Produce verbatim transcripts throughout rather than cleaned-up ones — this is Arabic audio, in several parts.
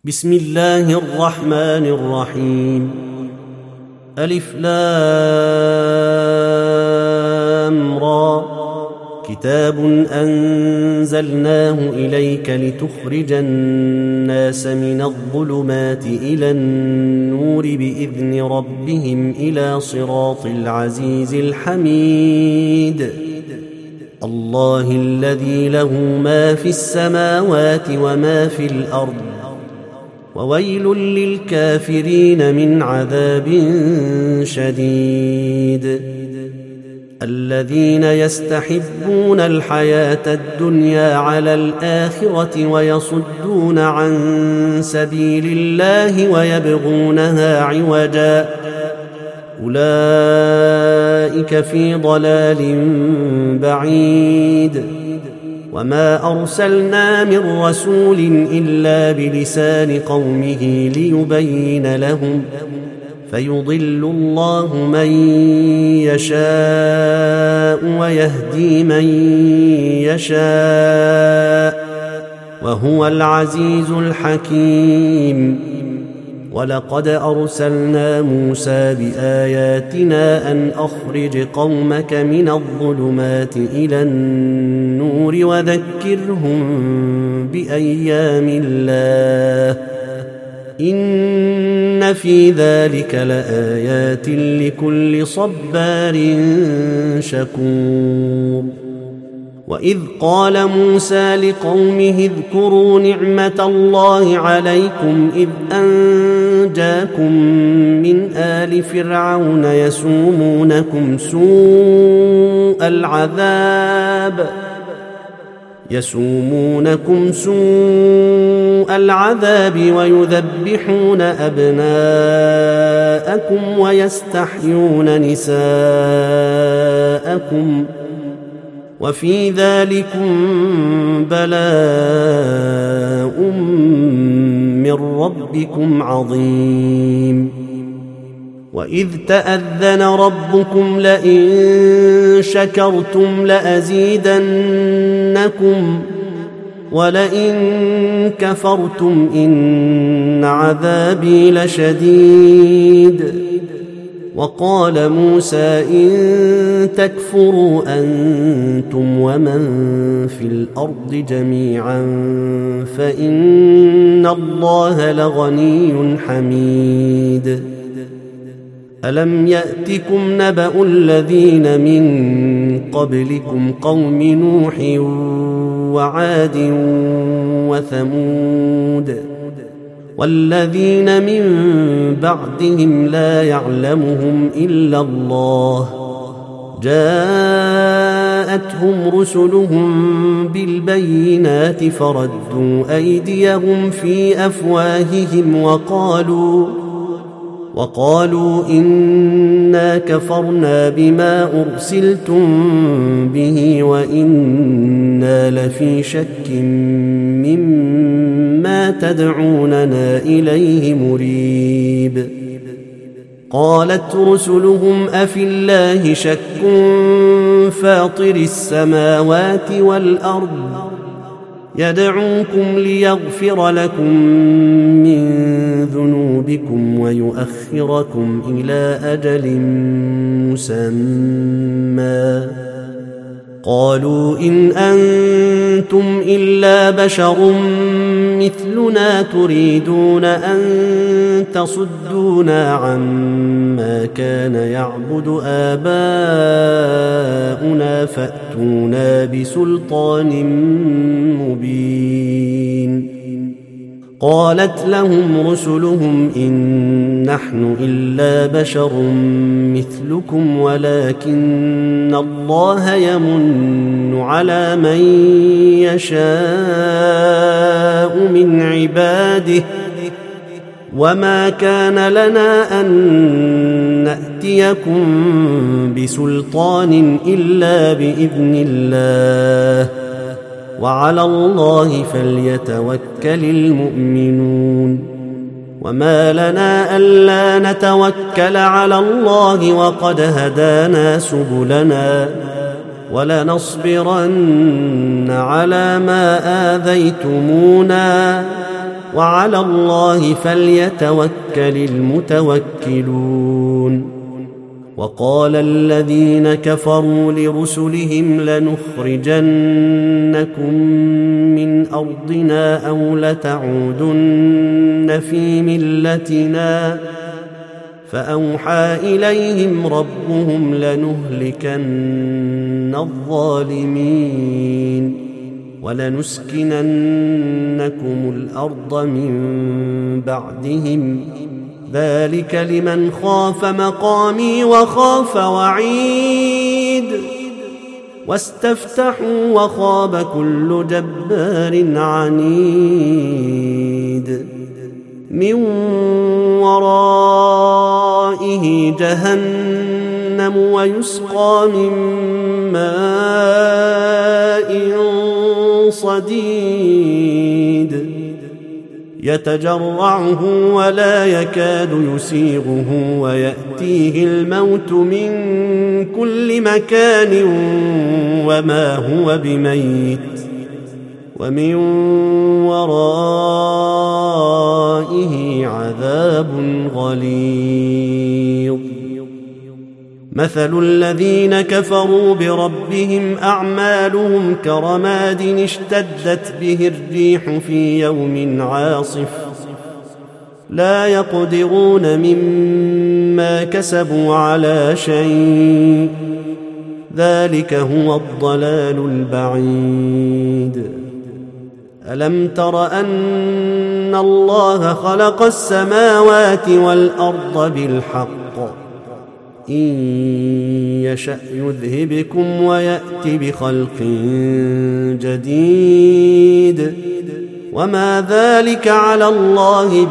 بسم الله الرحمن الرحيم. ألف لام را. كتاب أنزلناه إليك لتخرج الناس من الظلمات إلى النور بإذن ربهم إلى صراط العزيز الحميد. الله الذي له ما في السماوات وما في الأرض، وويل للكافرين من عذاب شديد. الذين يستحبون الحياة الدنيا على الآخرة ويصدون عن سبيل الله ويبغونها عوجا، أولئك في ضلال بعيد. وما أرسلنا من رسول إلا بلسان قومه ليبين لهم، فيضل الله من يشاء ويهدي من يشاء، وهو العزيز الحكيم. ولقد أرسلنا موسى بآياتنا أن أخرج قومك من الظلمات إلى النور وذكرهم بأيام الله، إن في ذلك لآيات لكل صبار شكور. وإذ قال موسى لقومه اذكروا نعمة الله عليكم إذ أنجاكم من آل فرعون يسومونكم سوء العذاب يسومونكم سوء العذاب ويذبحون أبناءكم ويستحيون نساءكم، وفي ذلكم بلاء من ربكم عظيم. وإذ تأذن ربكم لئن شكرتم لأزيدنكم ولئن كفرتم إن عذابي لشديد. وقال موسى إن تكفروا أنتم ومن في الأرض جميعا فإن الله لغني حميد. ألم يأتكم نبأ الذين من قبلكم قوم نوح وعاد وثمود والذين من بعدهم لا يعلمهم إلا الله، جاءتهم رسلهم بالبينات فردوا أيديهم في أفواههم وقالوا وقالوا إنا كفرنا بما أرسلتم به وإنا لفي شك مما تدعوننا إليه مريب. قالت رسلهم أفي الله شك فاطر السماوات والأرض يدعوكم ليغفر لكم من ذنوبكم ويؤخركم إلى أجل مسمى. قالوا إن أنتم إلا بشر مثلنا تريدون أن تصدونا عما كان يعبد آباؤنا فأتونا بسلطان مبين. قالت لهم رسلهم إن نحن إلا بشر مثلكم ولكن الله يمن على من يشاء من عباده، وما كان لنا أن نأتيكم بسلطان إلا بإذن الله، وعلى الله فليتوكل المؤمنون. وما لنا ألا نتوكل على الله وقد هدانا سبلنا، ولنصبرن على ما آذيتمونا وعلى الله فليتوكل المتوكلون. وقال الذين كفروا لرسلهم لنخرجنكم من أرضنا أو لتعودن في ملتنا فأوحى إليهم ربهم لنهلكن الظالمين ولنسكننكم الأرض من بعدهم ذلك لمن خاف مقامي وخاف وعيد. واستفتحوا وخاب كل جبار عنيد من ورائه جهنم ويسقى من ماء صديد يتجرعه ولا يكاد يسيغه ويأتيه الموت من كل مكان وما هو بميت ومن ورائه عذاب غليظ. مثل الذين كفروا بربهم أعمالهم كرماد اشتدت به الريح في يوم عاصف لا يقدرون مما كسبوا على شيء ذلك هو الضلال البعيد. ألم تر أن الله خلق السماوات والأرض بالحق إن يشأ يذهبكم ويأت بخلق جديد وما ذلك على الله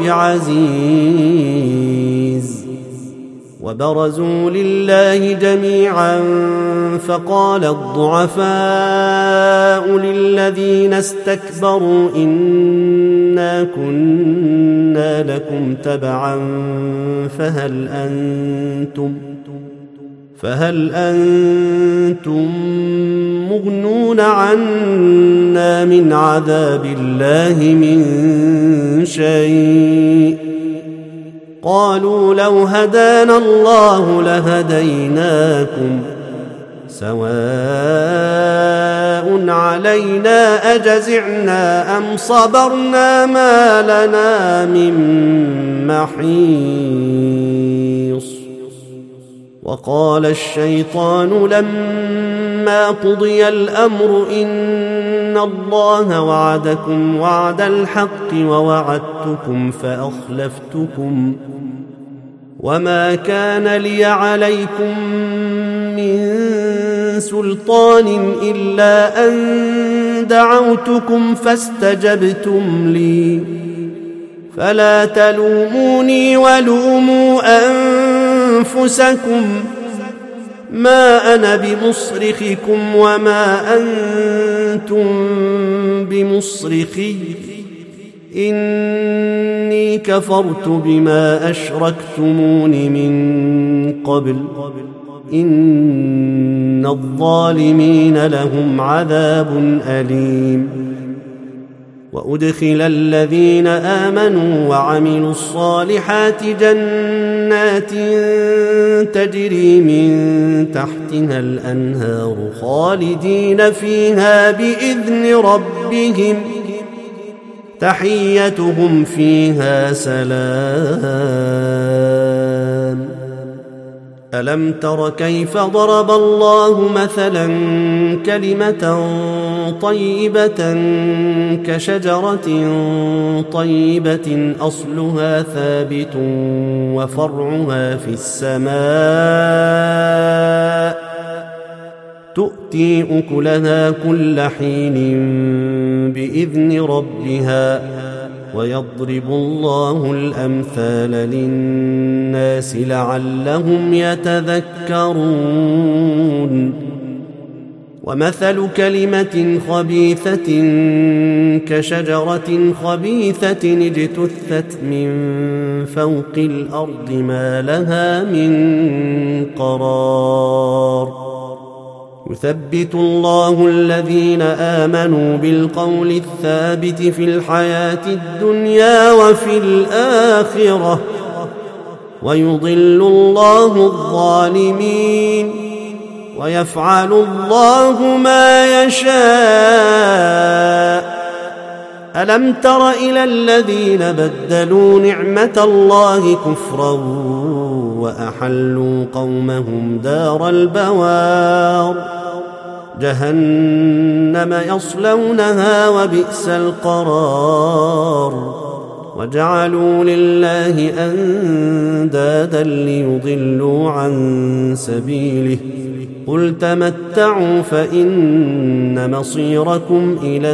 بعزيز. وبرزوا لله جميعا فقال الضعفاء للذين استكبروا إنا كنا لكم تبعا فهل أنتم فهل أنتم مغنون عنا من عذاب الله من شيء قالوا لو هدانا الله لهديناكم سواء علينا أجزعنا أم صبرنا ما لنا من محيص. وقال الشيطان لما قضي الأمر إن الله وعدكم وعد الحق ووعدتكم فأخلفتكم وما كان لي عليكم من سلطان إلا أن دعوتكم فاستجبتم لي فلا تلوموني ولوموا أنفسكم ما أنا بمصرخكم وما أنتم بمصرخي إني كفرت بما أشركتمون من قبل إن الظالمين لهم عذاب أليم. وأدخل الذين آمنوا وعملوا الصالحات جنات تجري من تحتها الأنهار خالدين فيها بإذن ربهم تحيتهم فيها سلام. ألم تر كيف ضرب الله مثلا كلمة طيبة كشجرة طيبة أصلها ثابت وفرعها في السماء تؤتي أكلها كل حين بإذن ربها ويضرب الله الأمثال للناس لعلهم يتذكرون. ومثل كلمة خبيثة كشجرة خبيثة اجتثت من فوق الأرض ما لها من قرار يثبت الله الذين آمنوا بالقول الثابت في الحياة الدنيا وفي الآخرة ويضل الله الظالمين ويفعل الله ما يشاء. ألم تر إلى الذين بدلوا نعمة الله كفرا وأحلوا قومهم دار البوار جهنم يصلونها وبئس القرار وجعلوا لله أندادا ليضلوا عن سبيله قل تمتعوا فإن مصيركم إلى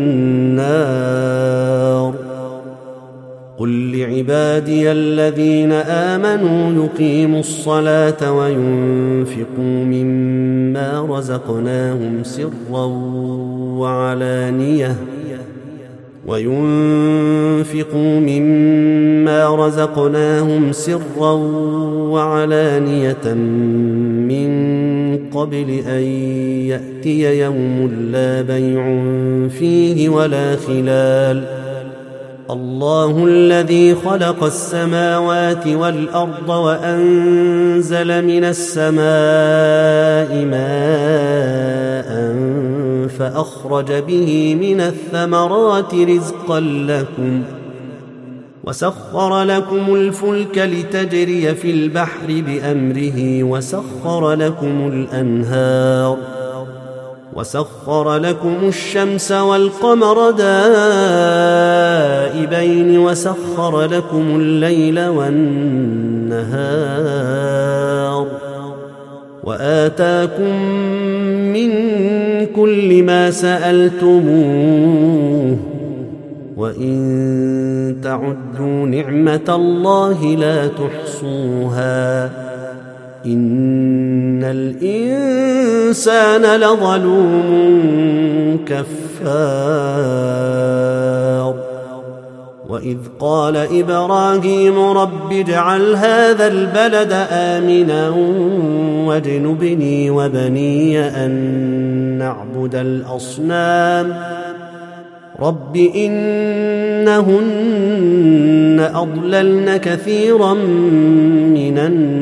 النار. قل لعبادي الذين آمنوا يقيموا الصلاة وينفقوا مما رزقناهم سرا وعلانية وينفقوا مما رزقناهم سرا وعلانية من قبل أن يأتي يوم لا بيع فيه ولا خلال. الله الذي خلق السماوات والأرض وأنزل من السماء ماء فأخرج به من الثمرات رزقا لكم وسخر لكم الفلك لتجري في البحر بأمره وسخر لكم الأنهار وسخر لكم الشمس والقمر دائبين وسخر لكم الليل والنهار وآتاكم من كل ما سألتموه وإن تعدوا نعمة الله لا تحصوها إن الإنسان لظلوم كفار. وإذ قال إبراهيم رب اجعل هذا البلد آمنا واجنبني وبني أن نعبد الأصنام رب إنهن أضللن كثيرا من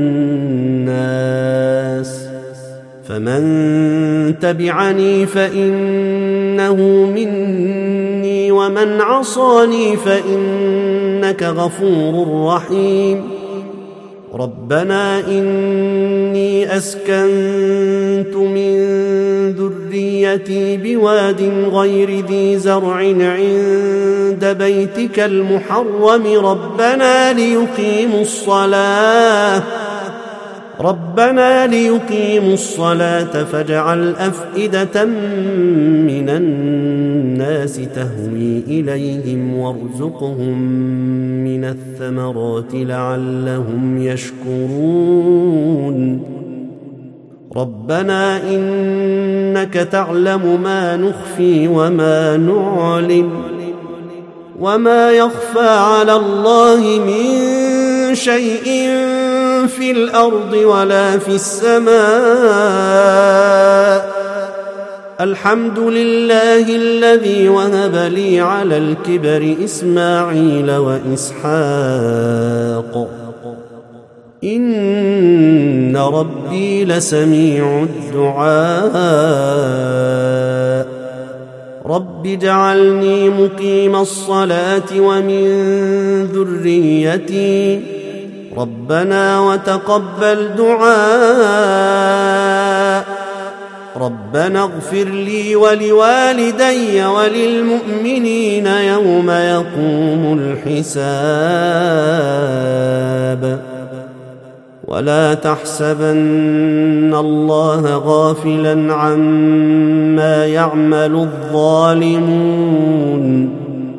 الناس فمن تبعني فإنه مني ومن عصاني فإنك غفور رحيم. ربنا إني أسكنت من ذريتي بواد غير ذي زرع عند بيتك المحرم ربنا ليقيموا الصلاة ربنا ليقيموا الصلاة فاجعل أفئدة من الناس تهوي إليهم وارزقهم من الثمرات لعلهم يشكرون. ربنا إنك تعلم ما نخفي وما نعلن وما يخفى على الله من شيء في الأرض ولا في السماء. الحمد لله الذي وهب لي على الكبر إسماعيل وإسحاق إن ربي لسميع الدعاء. رب اجعلني مقيم الصلاة ومن ذريتي ربنا وتقبل دعاء. ربنا اغفر لي ولوالدي وللمؤمنين يوم يقوم الحساب. ولا تحسبن الله غافلا عما يعمل الظالمون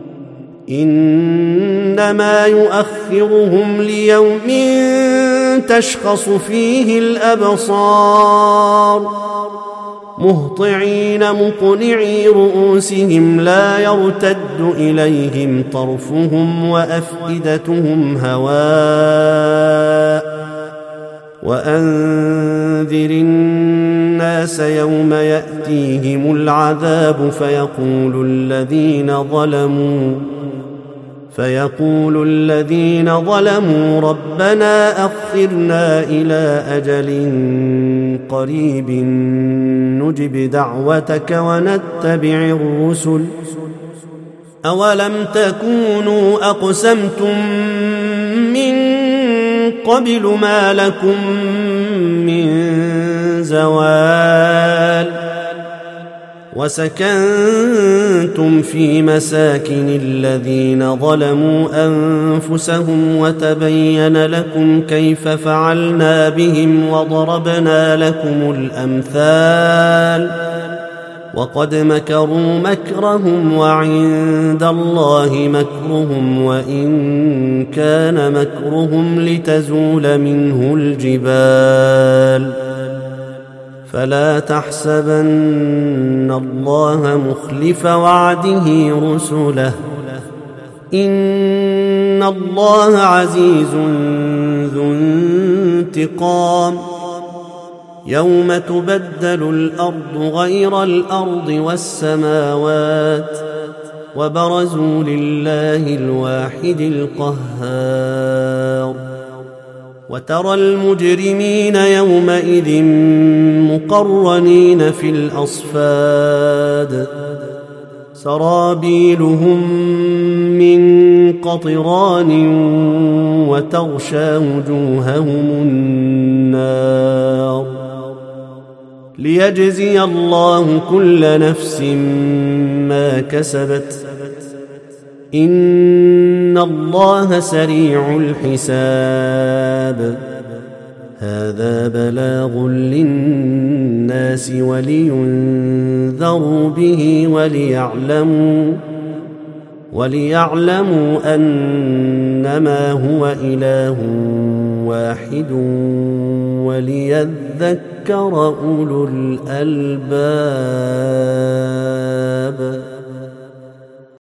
إنما يؤخرهم ليوم تشخص فيه الأبصار مهطعين مقنعي رؤوسهم لا يرتد إليهم طرفهم وأفئدتهم هواء وأنذر الناس يوم يأتيهم العذاب فيقول الذين ظلموا فيقول الذين ظلموا ربنا أخرنا إلى أجل قريب نجب دعوتك ونتبع الرسل أولم تكونوا أقسمتم من قبل ما لكم من زوال وسكنتم في مساكن الذين ظلموا أنفسهم وتبين لكم كيف فعلنا بهم وضربنا لكم الأمثال وقد مكروا مكرهم وعند الله مكرهم وإن كان مكرهم لتزول منه الجبال فلا تحسبن الله مخلف وعده رسله إن الله عزيز ذو انتقام يوم تبدل الأرض غير الأرض والسماوات وبرزوا لله الواحد القهار وترى المجرمين يومئذ مقرنين في الأصفاد سرابيلهم من قطران وتغشى وجوههم النار ليجزي الله كل نفس ما كسبت إن الله سريع الحساب هذا بلاغ للناس ولينذروا به وليعلموا وليعلموا أنما هو إله واحد وليذكر أولو الألباب.